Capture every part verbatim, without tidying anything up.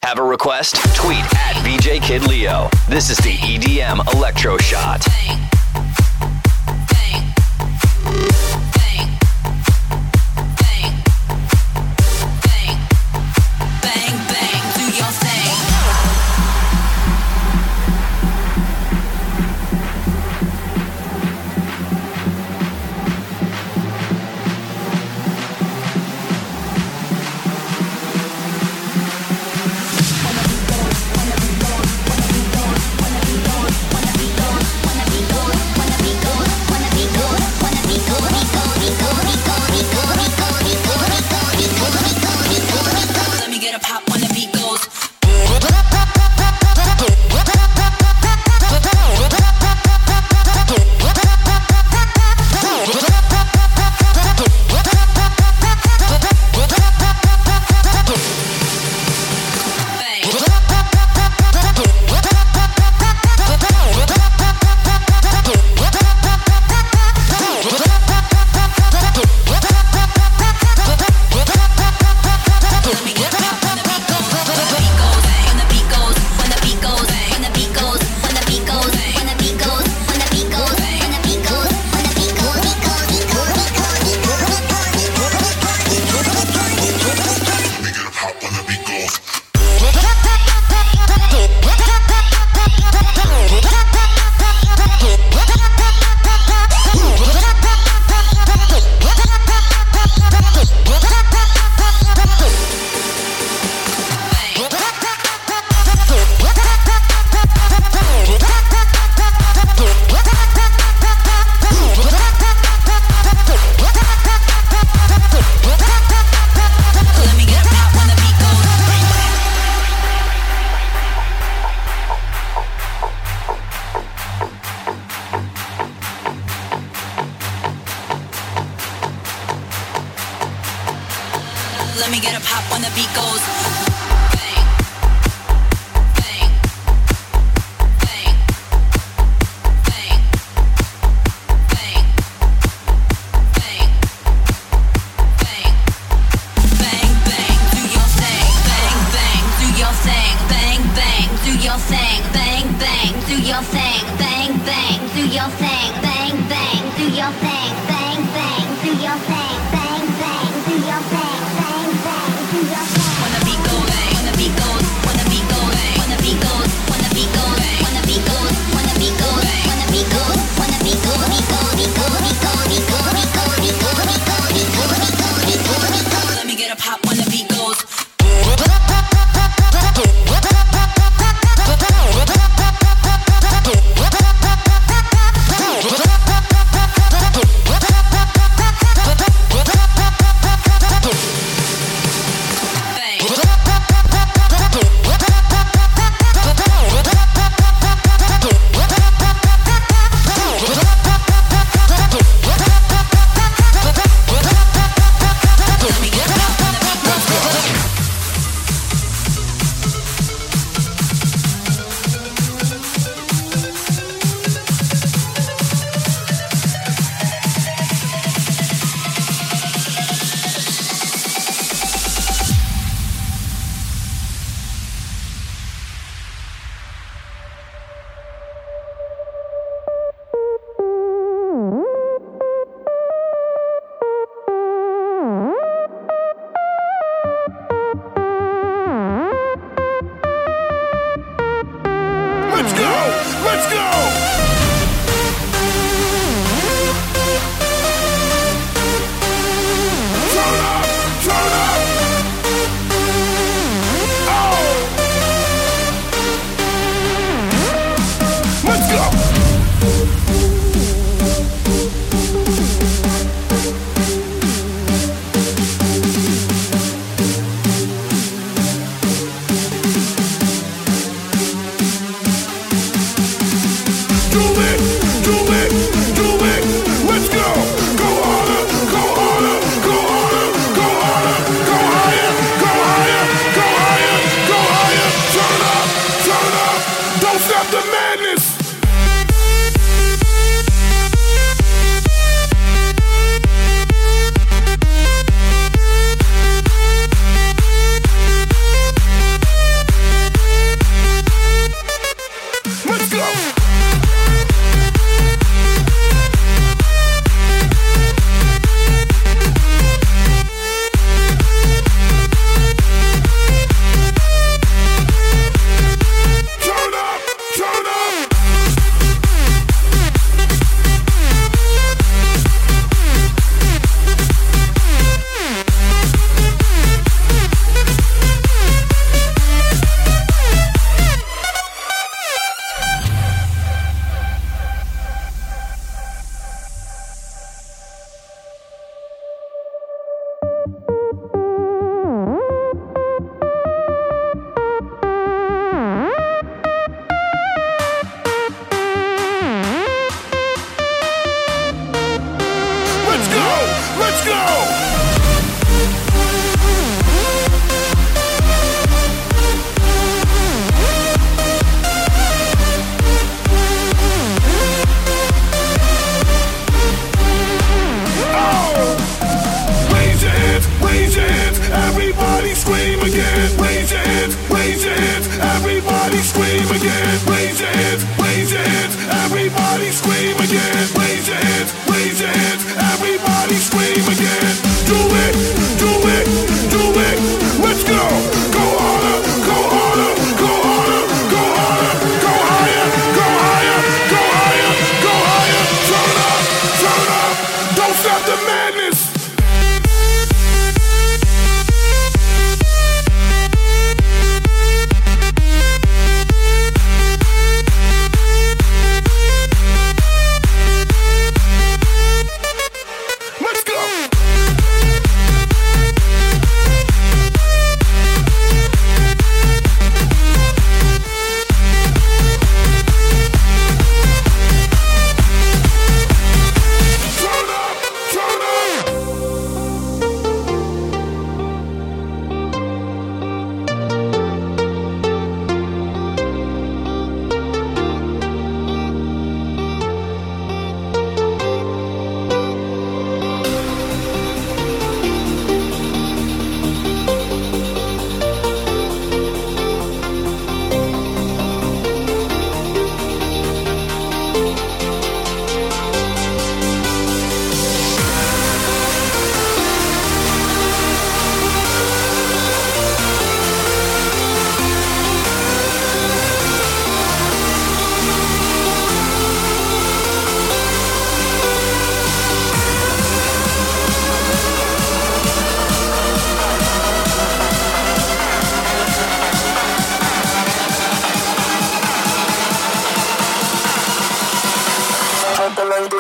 Have a request? Tweet at V J Kid Leo. This is the E D M Electro Shot. Bang. Bang. Bang. Bang. Bang. Bang, bang, do your thing. Let me get a pop when the beat goes. Let me get a pop when the beat goes. Bang. Bang. Bang. Bang. Bang. Bang. Bang. Bang, bang, do your thing. Bang, bang, do your thing. Bang, bang, do your thing. Bang, bang, do your thing. Bang, bang, do your thing. Bang, bang, do your thing. Bang, bang, do your thing. Bang, bang, do your thing. Bang, bang, do your thing.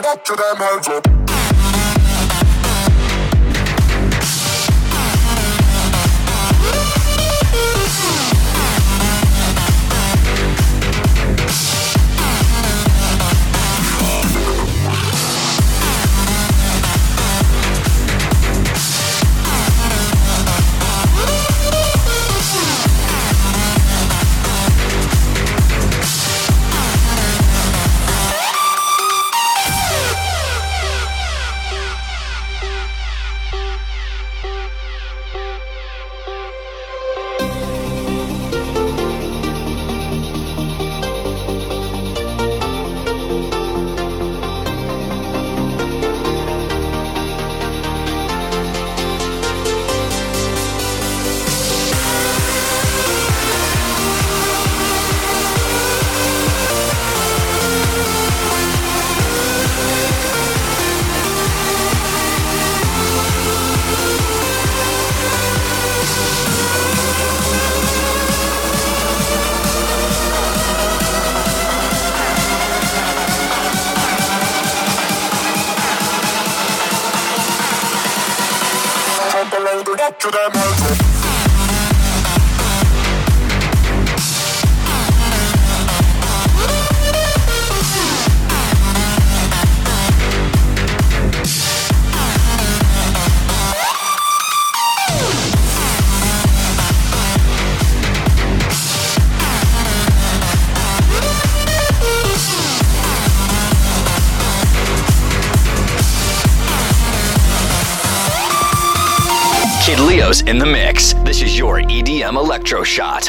get your damn hands up. Get your damn hands up. Kid Leo's in the mix. This is your E D M Electro Shot.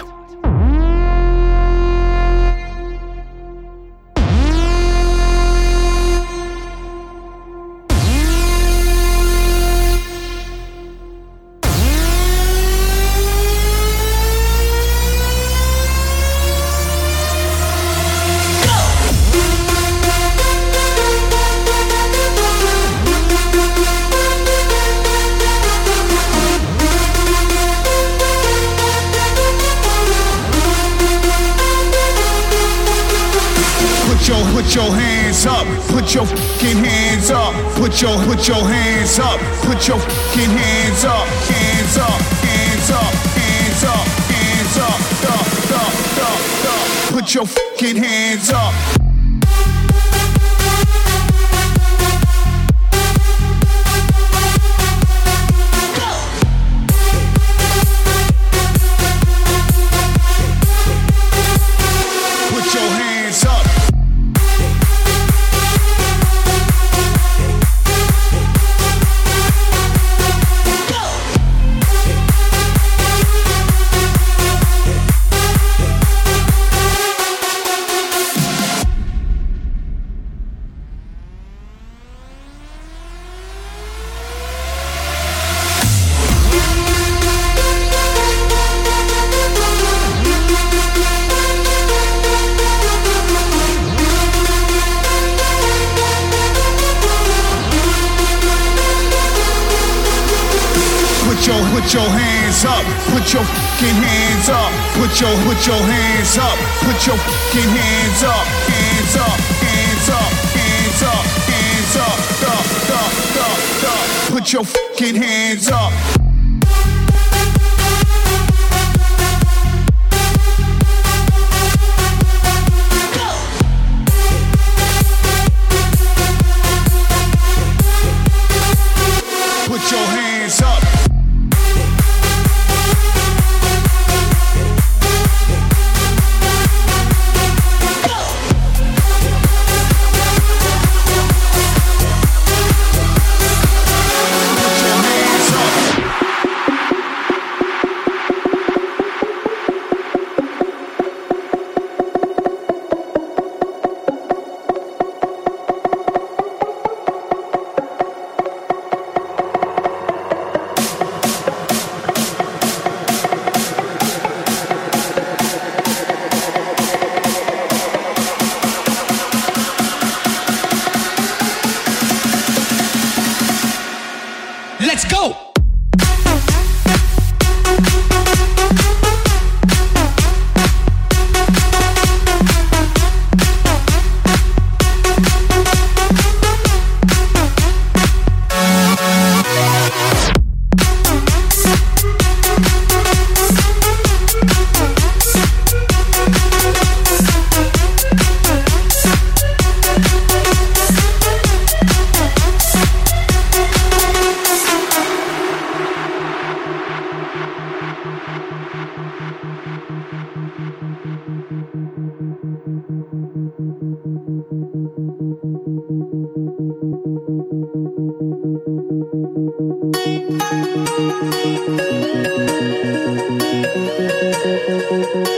Put your hands up, put your fucking hands up, put your put your hands up, put your fucking hands up, hands up, hands up, hands up, hands up, up, up, up, up. Put your fucking hands up. Put your hands up. Put your hands up, put your fucking hands up, put your put your hands up, put your fucking hands up, hands up, hands up, hands up, hands up, up, up, up, up. Put your fucking hands up. Put your hands up. Put your hands up.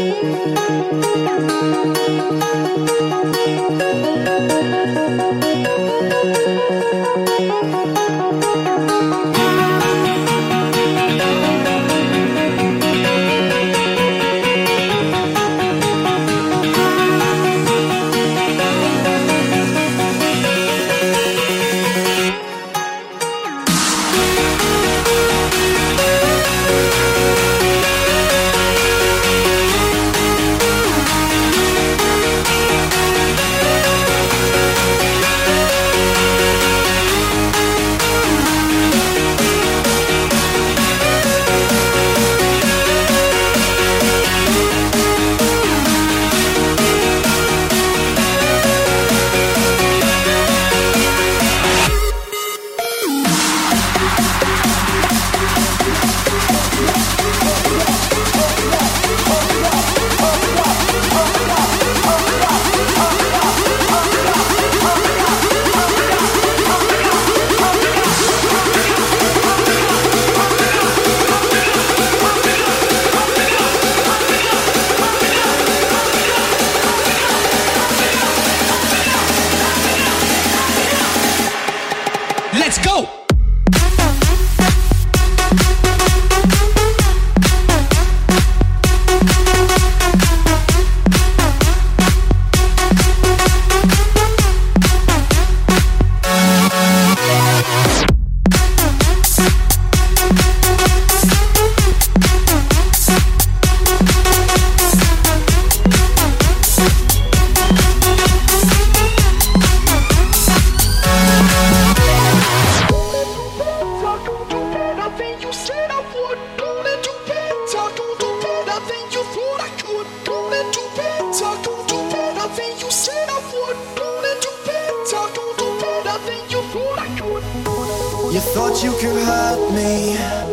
You thought you could hurt me.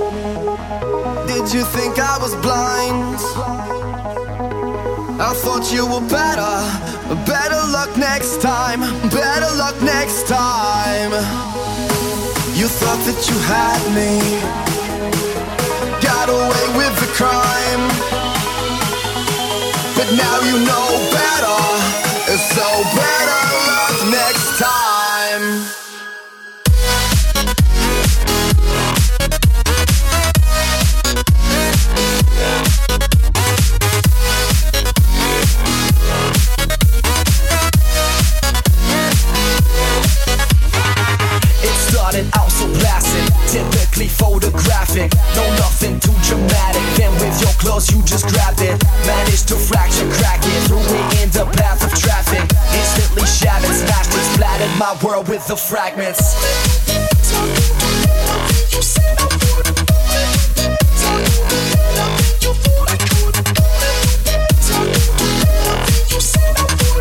Did you think I was blind? I thought you were better. Better luck next time. Better luck next time. You thought that you had me. Got away with the crime. But now you know better. So better luck next time. Out so blasting, typically photographic. No, nothing too dramatic. Then with your clothes you just grabbed it. Managed to fracture, crack it. Threw it in the path of traffic. Instantly shattered, smashed it. Splattered my world with the fragments. You said I would. You thought I could. You said I would.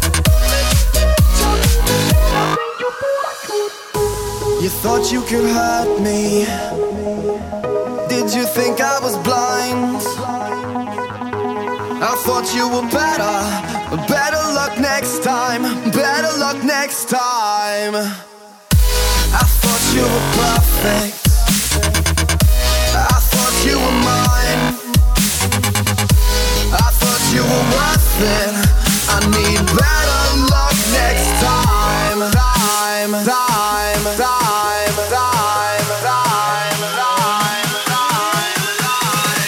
You thought you could hurt me. Did you think I was blind? I thought you were better. Better luck next time. Better luck next time. I thought you were perfect. I thought you were mine. I thought you were worth it. I need better luck next time. Time, time, time, time, time, time, time, time.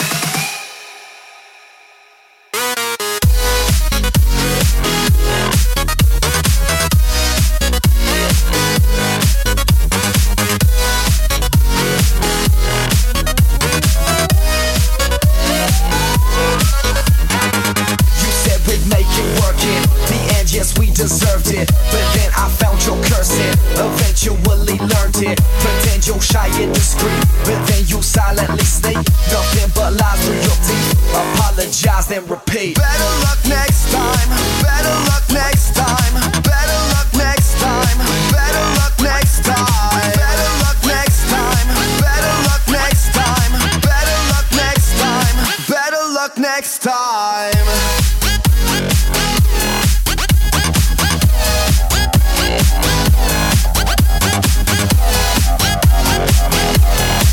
You said we'd make it work in the end, yes we deserved it. But then I found your cursing, eventually learned it. Pretend you're shy and discreet, but then you silently sneak. Nothing but lies through your teeth. Apologize then repeat. Better luck next time. Better luck next time. Better luck next time. Better luck next time. Better luck next time. Better luck next time. Better luck next time. Better luck next time.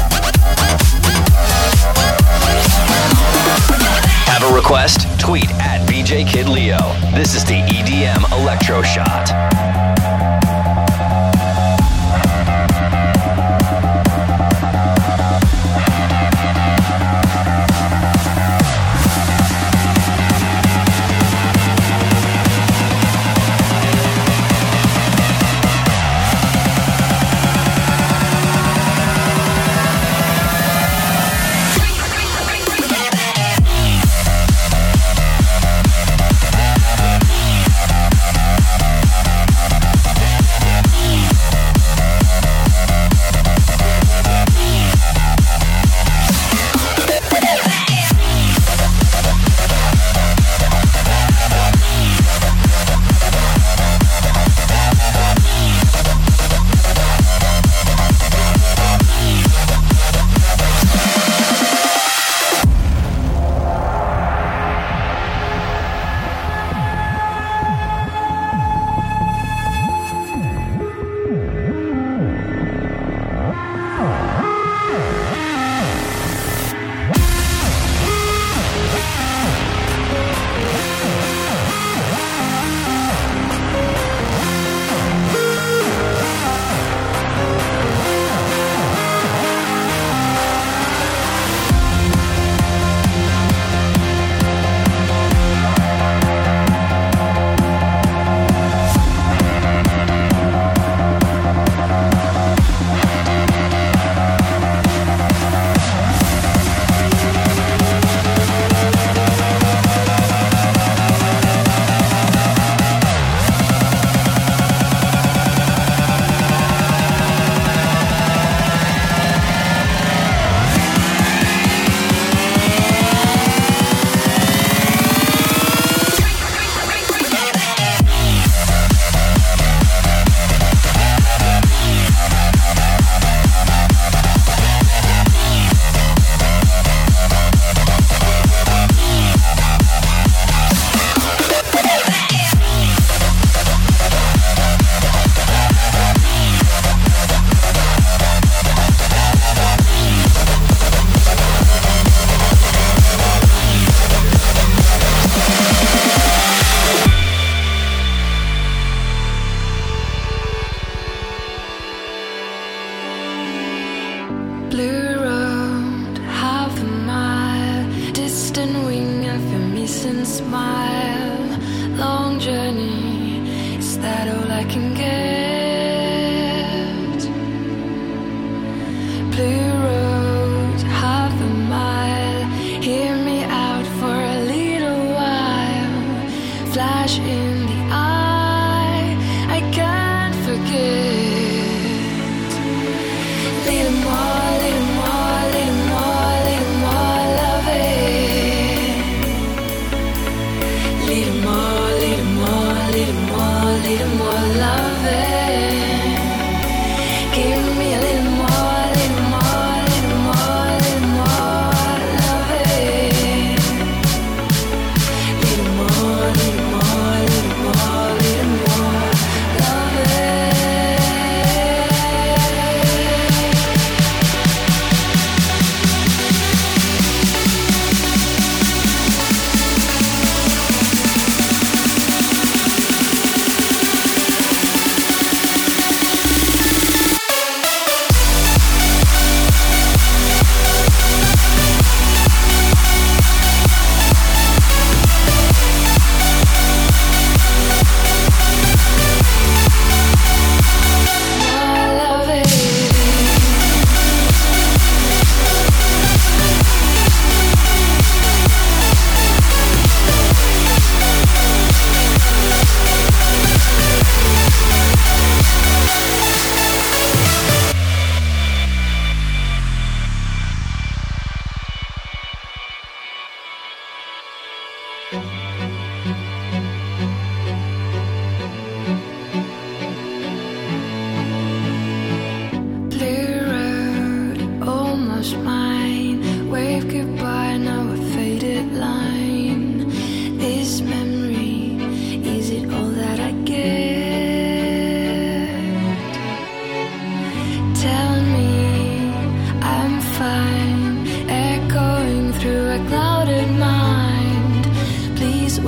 Have a request? Tweet at J Kid Leo. This is the E D M Electro Shot.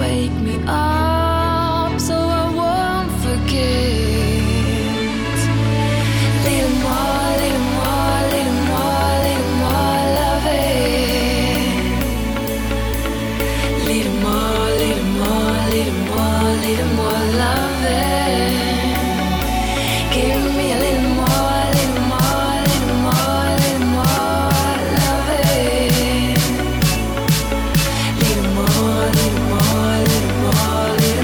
wake me up so I won't forget. Little more, little more, little more, little more loving. Little more, little more, little more, little more loving. Give me a little more, little more, little more, little more loving. Little more, little more, little more, little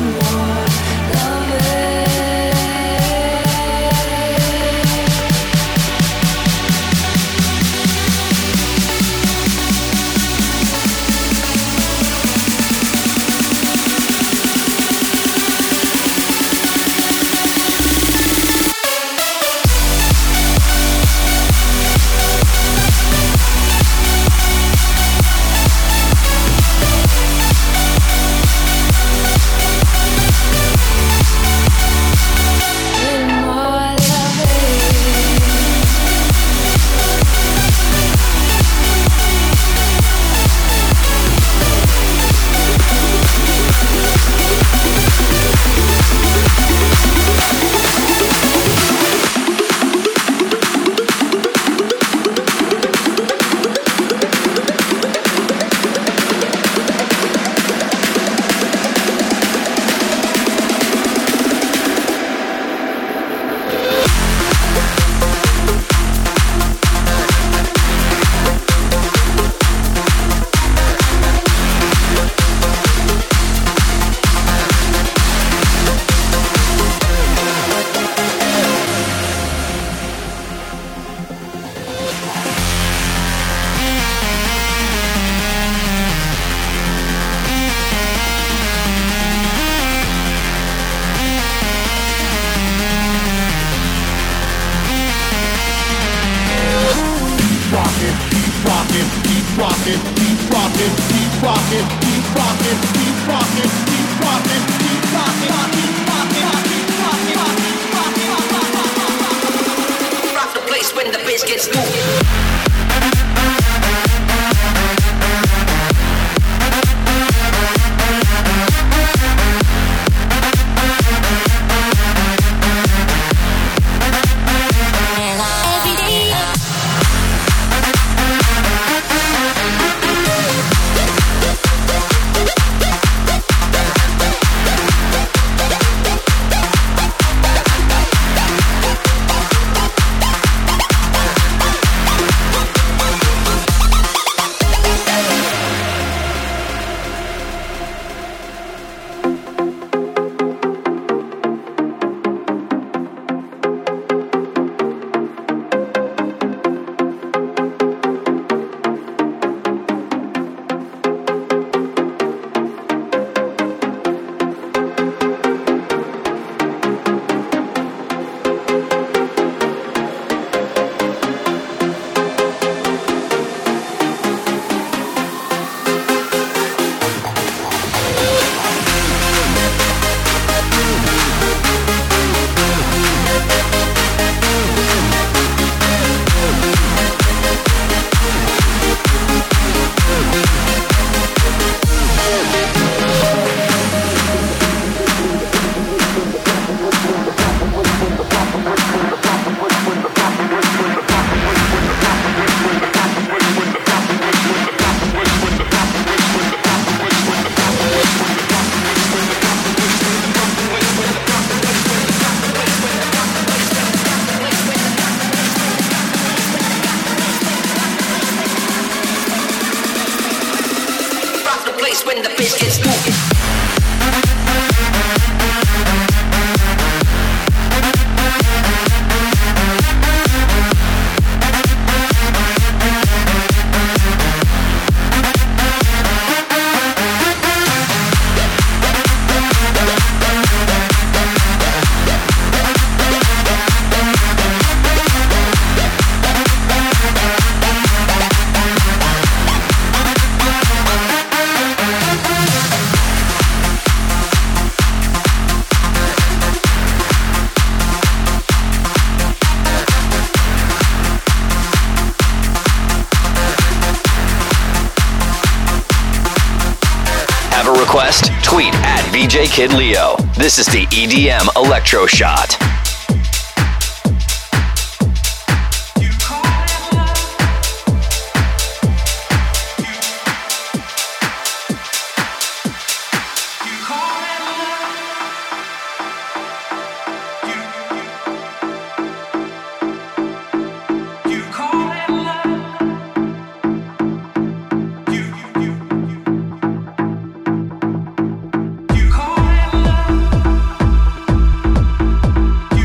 Tweet at V J Kid Leo. This is the E D M Electro Shot. You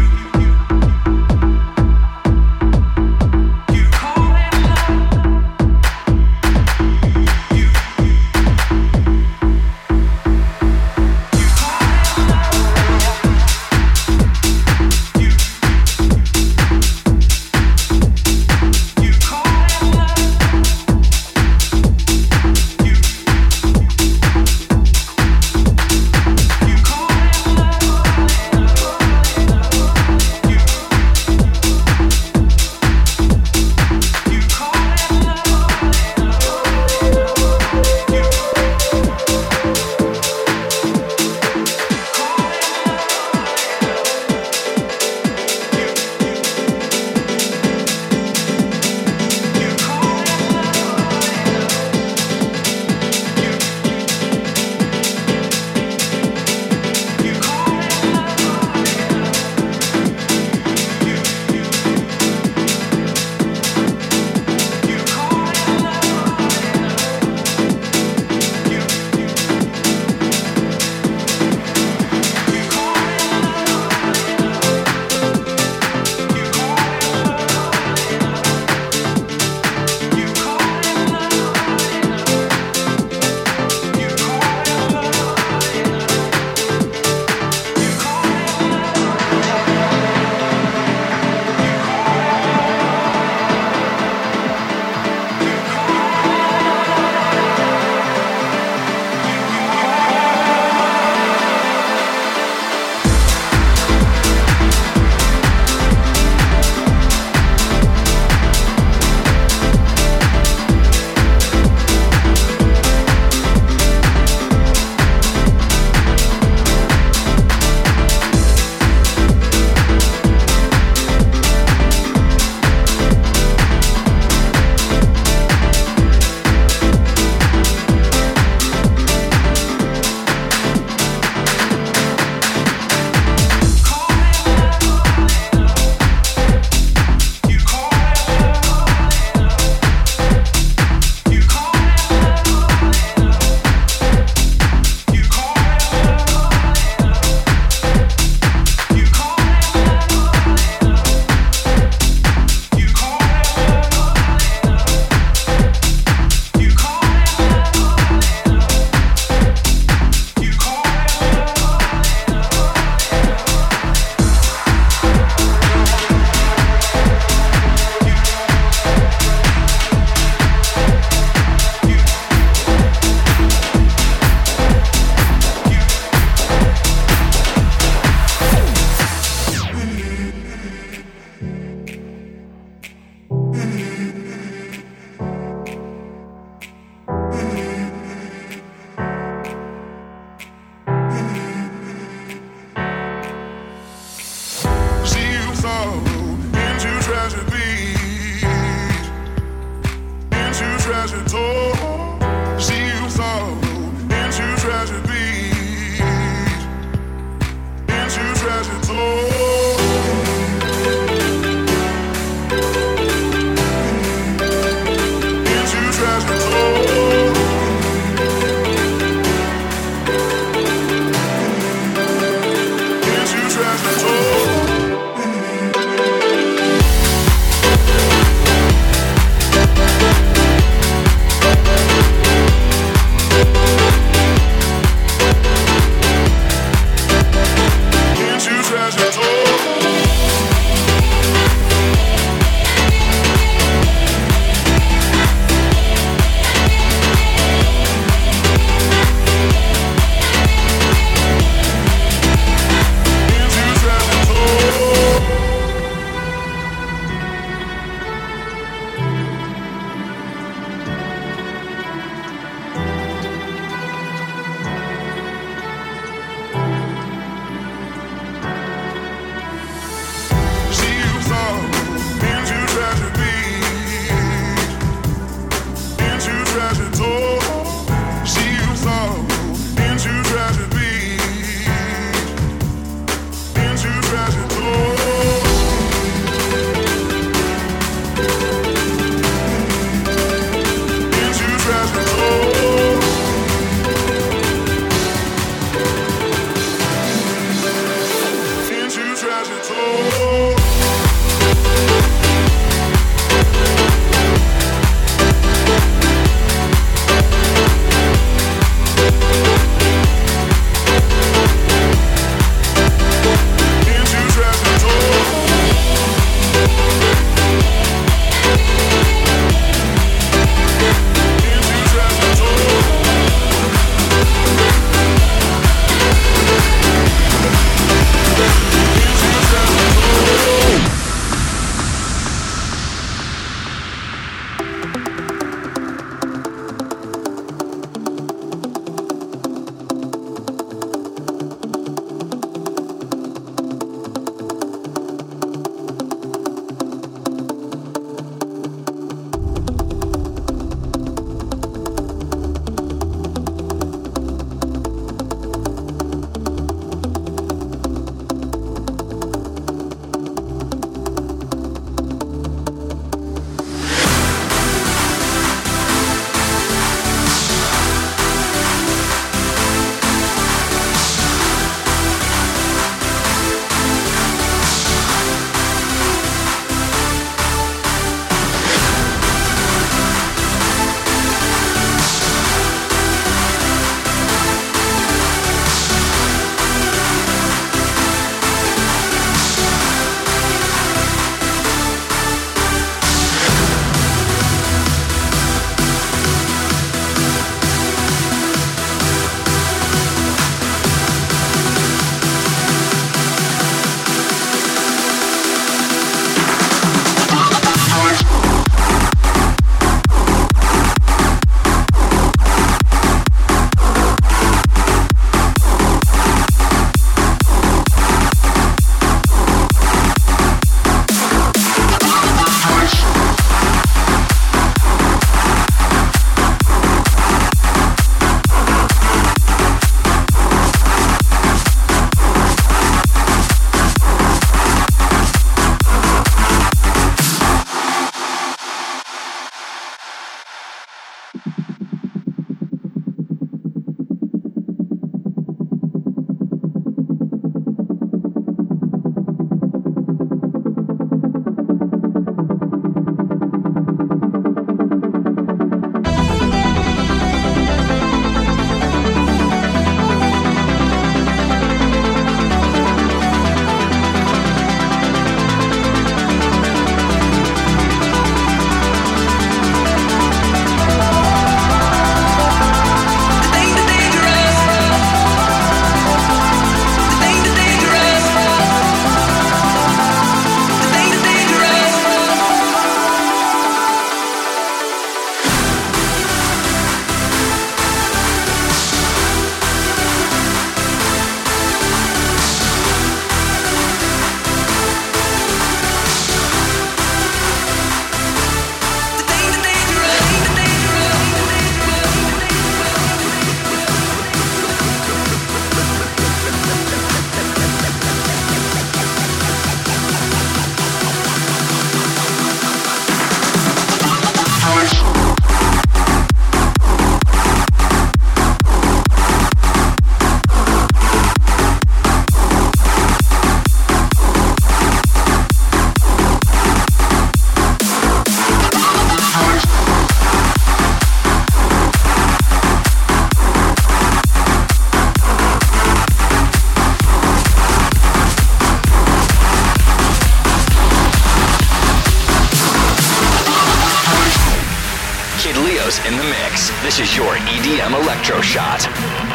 This is your E D M Electro Shot.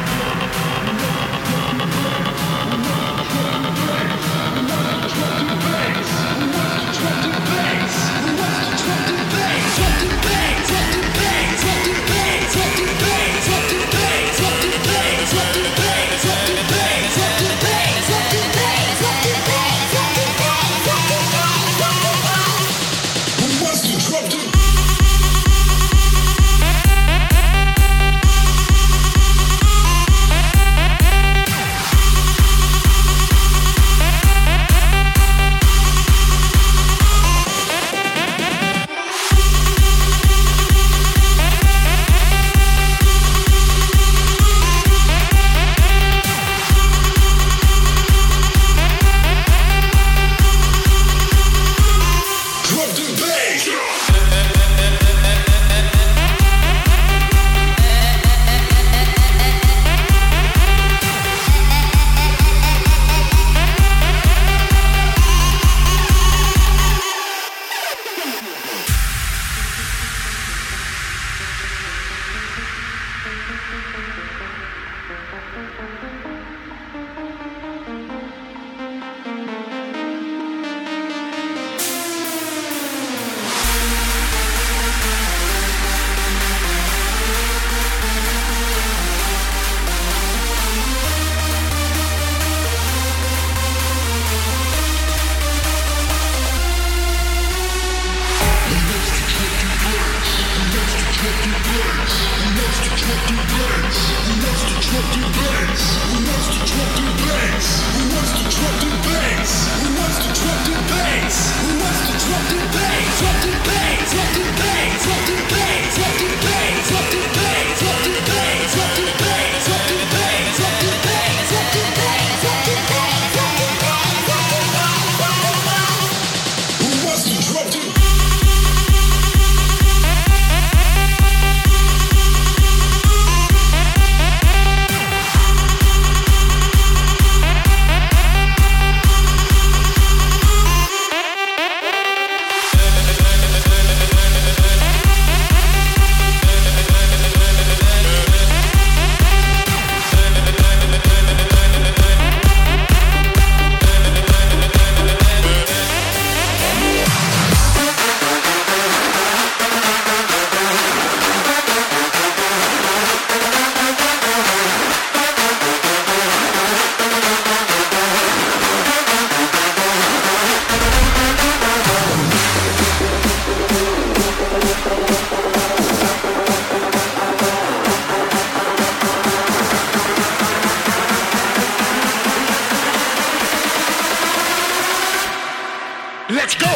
Let's go!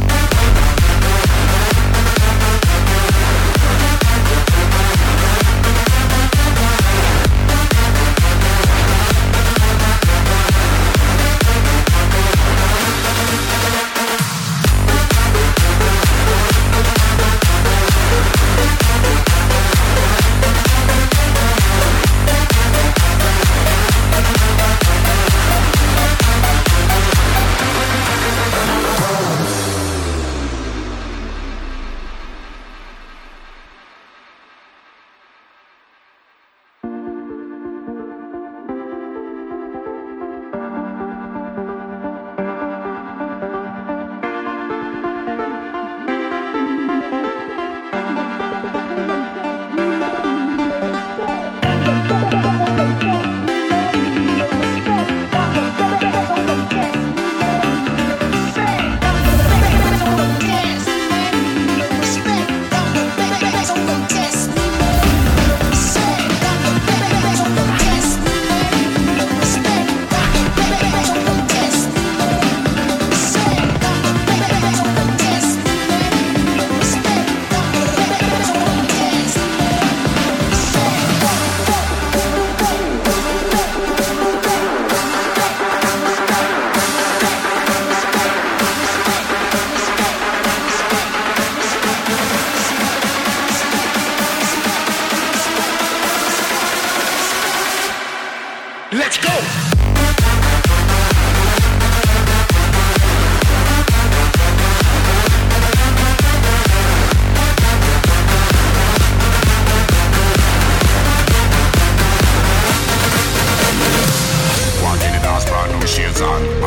Let's go!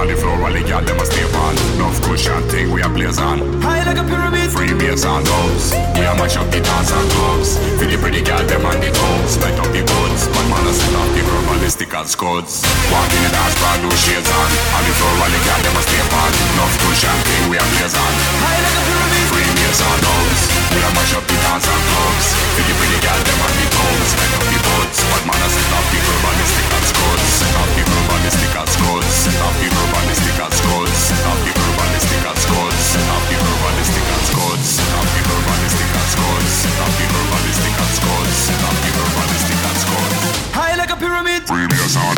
On the floor, all the girl them a stay on. Enough cushion thing we a blaze on. High like a pyramid. Free bass and drums. We a mash up the dance and clubs. For the pretty girl them on the toes. Light up the goods. But man a set off the verbalistic and scuds. Walk in the dance, brand new shades on. On the floor, all the girl them a stay on. Enough cushion thing we a blaze on. High like a pyramid. Free bass and drums. We a mash up the dance and clubs. For the pretty girl them on the toes. Light up the goods. But man a set off the verbalistic and scuds. Set off the verbalistic and scuds. Set off the verbalistic and scuds. Set off the verbalistic and scuds. Set off the verbalistic and scuds. Set off the verbalistic and scuds. Set off the verbalistic and scuds. Set off the verbalistic and scuds. High like a pyramid. Free bass on.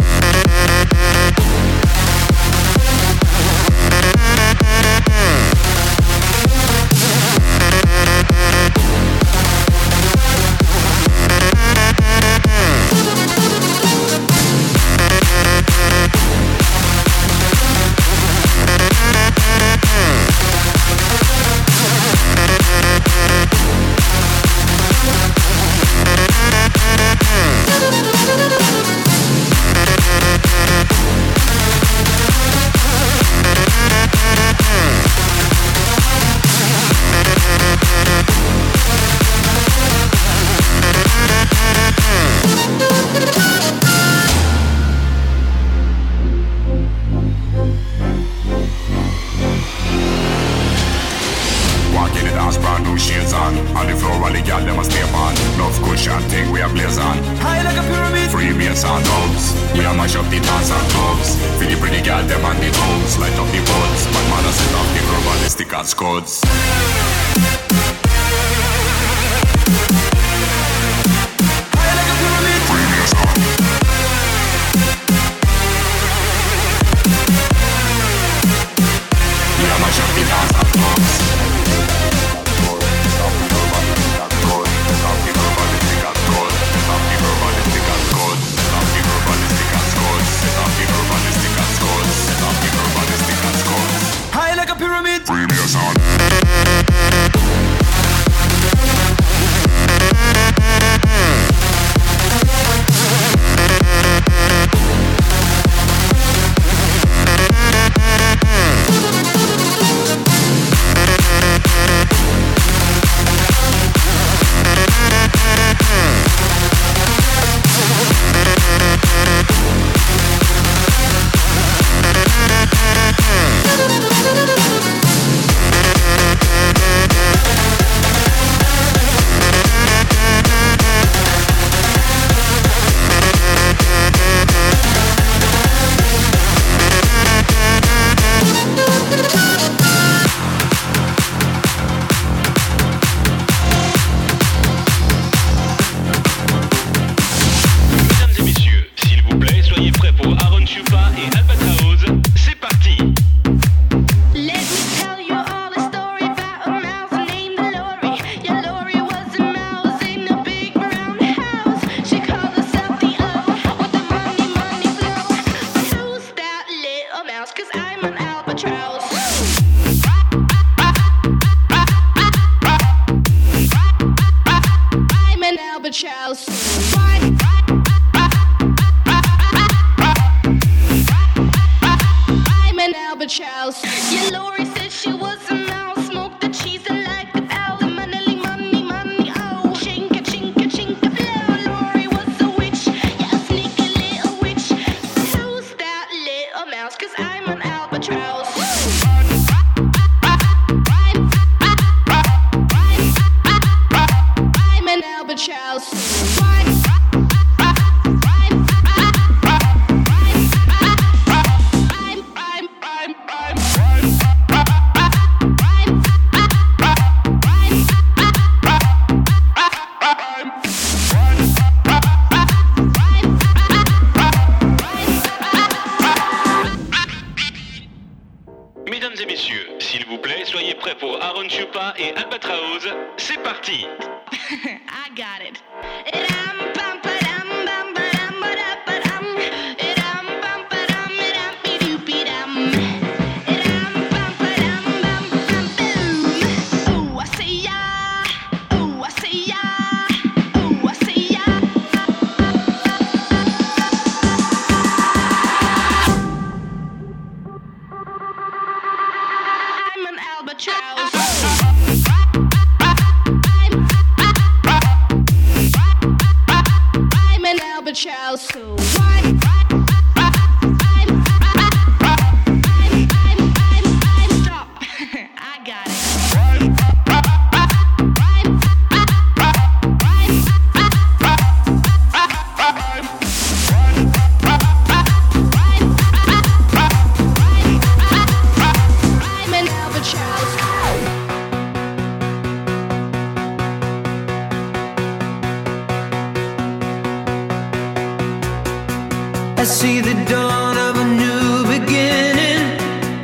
see the dawn of a new beginning.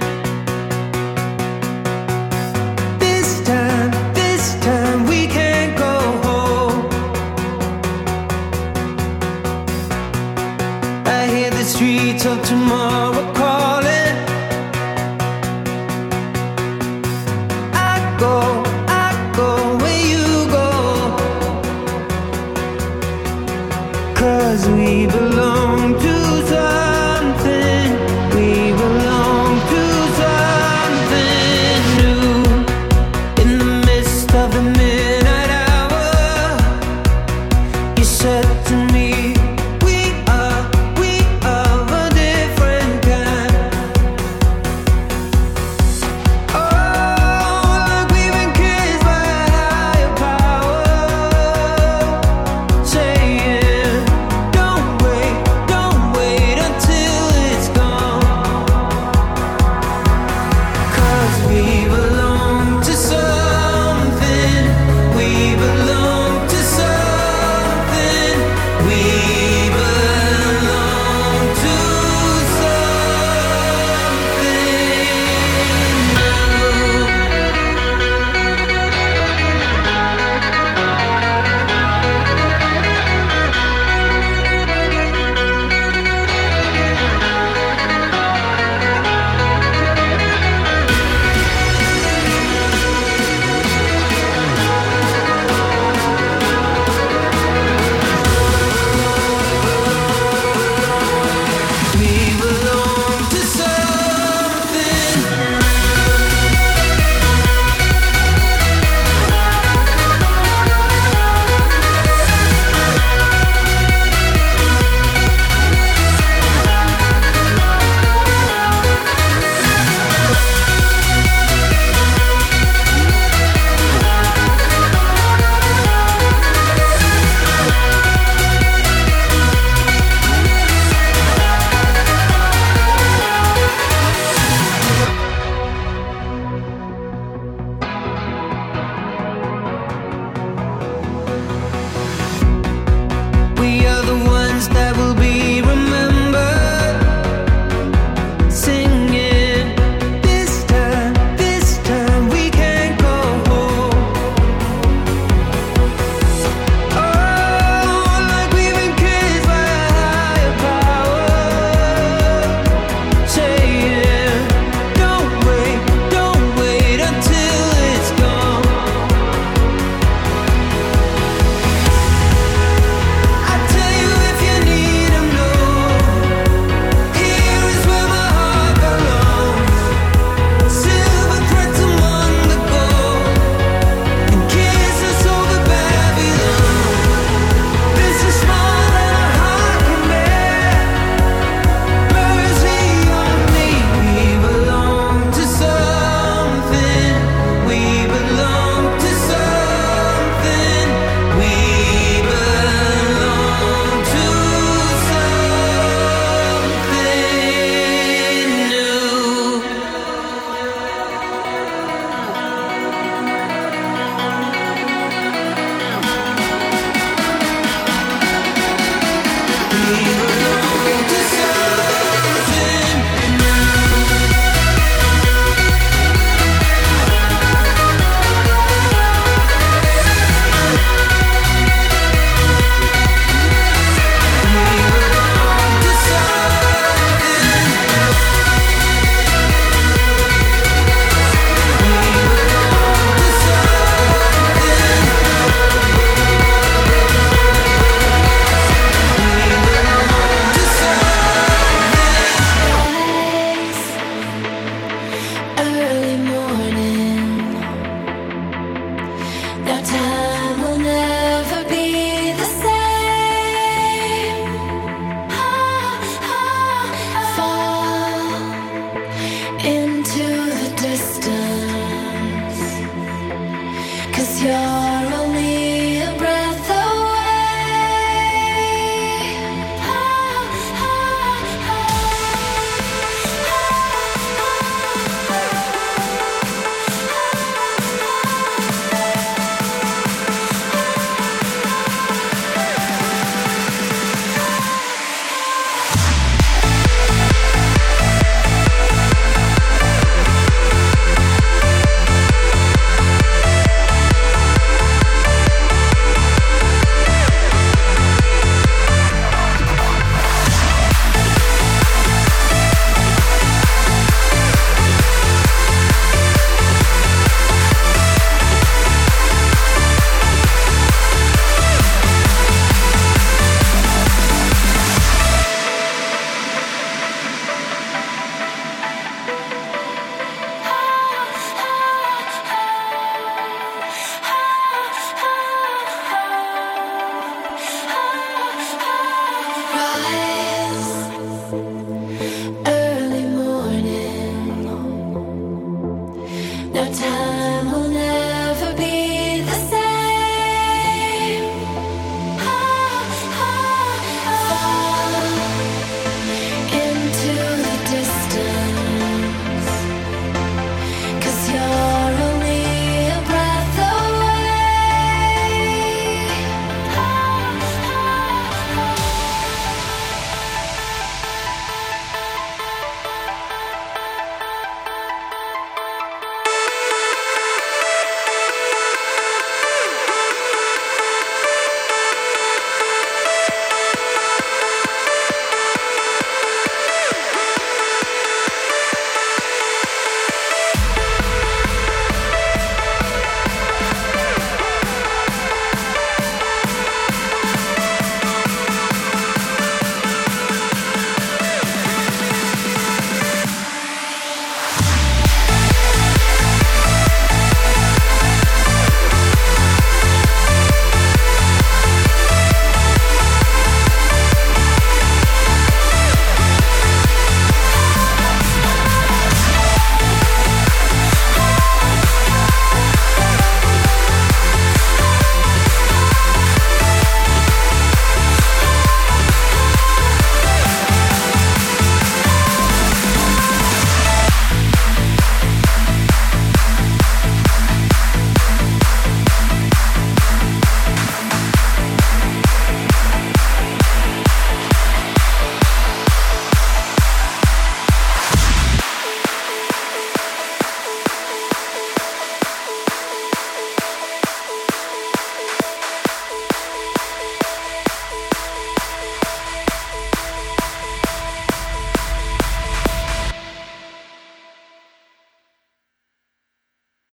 This time, this time we can't go home. I hear the streets of tomorrow call.